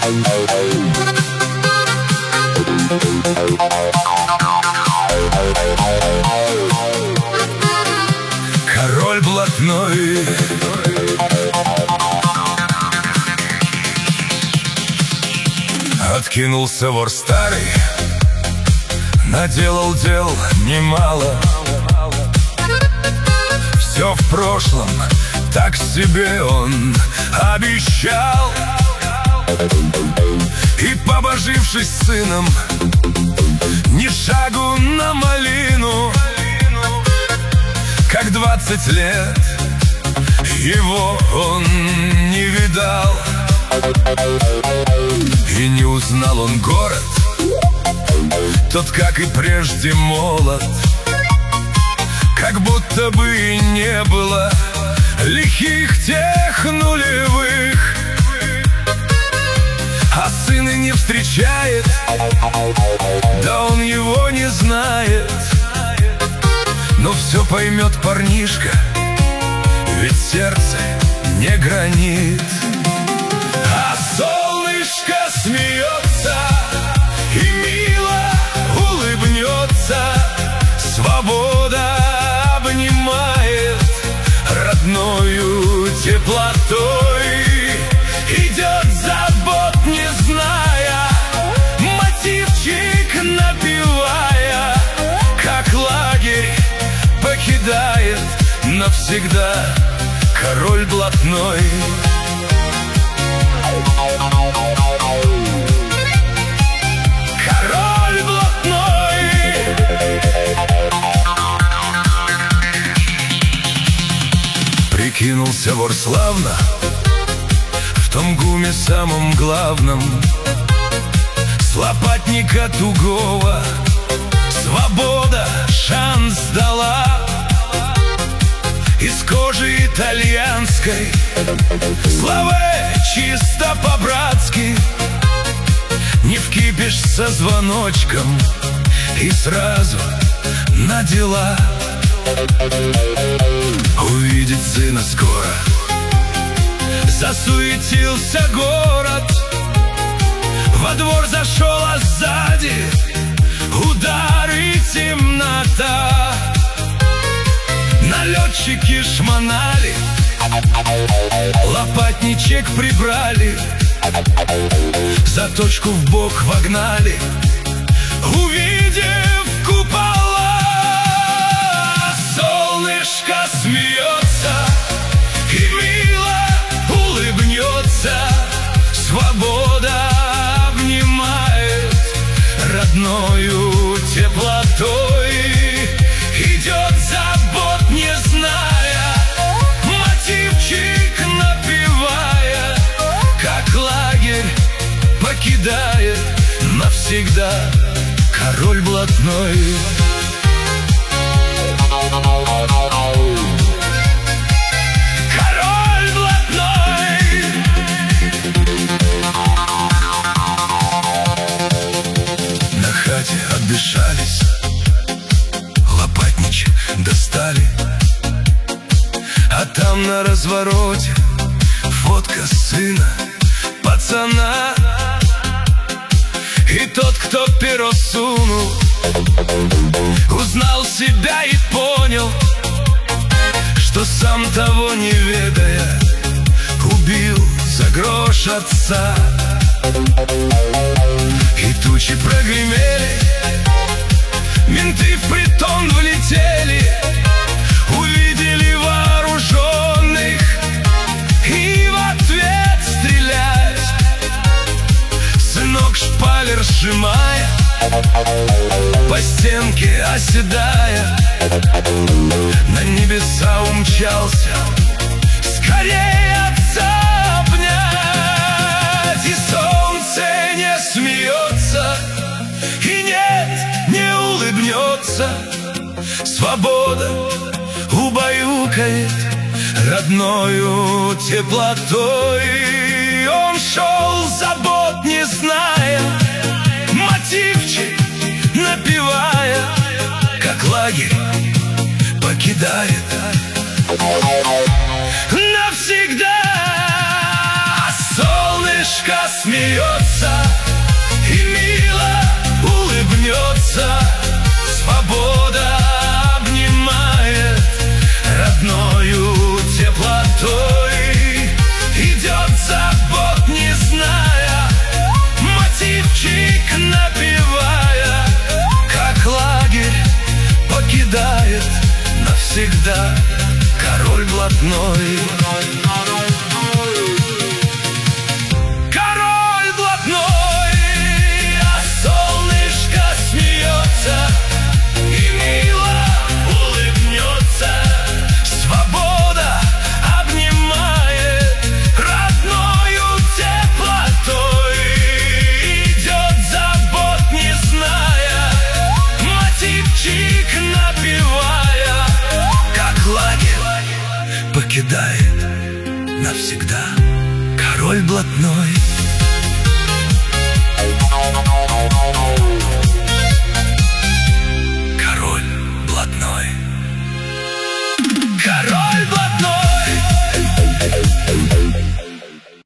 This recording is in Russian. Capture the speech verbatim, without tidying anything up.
Король блатной. Откинулся вор старый, наделал дел немало. Все в прошлом, так себе он обещал. И, побожившись сыном, ни шагу на малину, как двадцать лет его он не видал. И не узнал он город, тот, как и прежде, молод. Как будто бы и не было лихих тех нулевых. А сын и не встречает, да он его не знает. Но все поймет парнишка, ведь сердце не гранит. А солнышко смеется и мило улыбнется. Свобода обнимает родною теплотой. Идет забот, не зная, мотивчик напевая, как лагерь покидает навсегда король блатной. Король блатной. Прикинулся вор славно в том гуме самом главном. С лопатника тугого свобода шанс дала. Из кожи итальянской славы чисто по-братски. Не вкипишь со звоночком и сразу на дела. Увидеть сына скоро засуетился город. Во двор зашел, а сзади удар и темнота. Налетчики шмонали, лопатничек прибрали, заточку в бок вогнали, увидев купола. Солнышко смеется и мило улыбнется. Свобода обнимает родною теплотой. Идет забот, не зная, мотивчик напевая, как лагерь покидает навсегда король блатной. Король блатной. На хате отдышались, лопатничек достали, а там на развороте фотка сына, пацана. И тот, кто перо сунул, узнал себя и понял, что сам того не ведая убил за грош отца. И тучи прогремели, менты в притон влетели, увидели вооруженных и в ответ стрелять. Сынок шпалер сжимая, по стенке оседая, на небеса умчался скорее отца обнять. И солнце не смеется, и нет, не улыбнется. Свобода убаюкает родною теплотой. Он шел забот, не зная, мотивчик напевая, как лагерь покидает навсегда. А солнышко смеется навсегда. Король блатной. Король блатной, а солнышко смеется и мило улыбнется. Свобода обнимает родною теплотой. Идет забот не зная, мотивчик напевая, как лагерь покидает навсегда. Король блатной.